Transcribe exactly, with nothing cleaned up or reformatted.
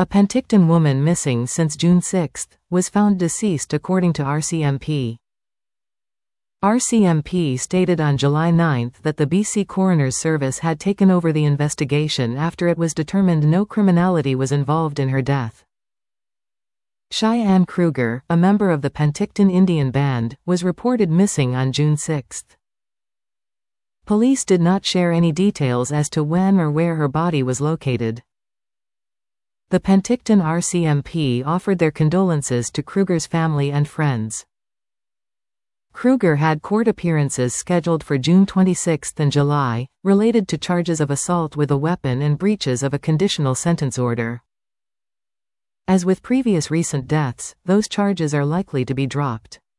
A Penticton woman missing since June sixth, was found deceased according to R C M P. R C M P stated on July ninth that the B C Coroner's Service had taken over the investigation after it was determined no criminality was involved in her death. Cheyenne Kruger, a member of the Penticton Indian Band, was reported missing on June sixth. Police did not share any details as to when or where her body was located. The Penticton R C M P offered their condolences to Kruger's family and friends. Kruger had court appearances scheduled for June twenty-sixth and July, related to charges of assault with a weapon and breaches of a conditional sentence order. As with previous recent deaths, those charges are likely to be dropped.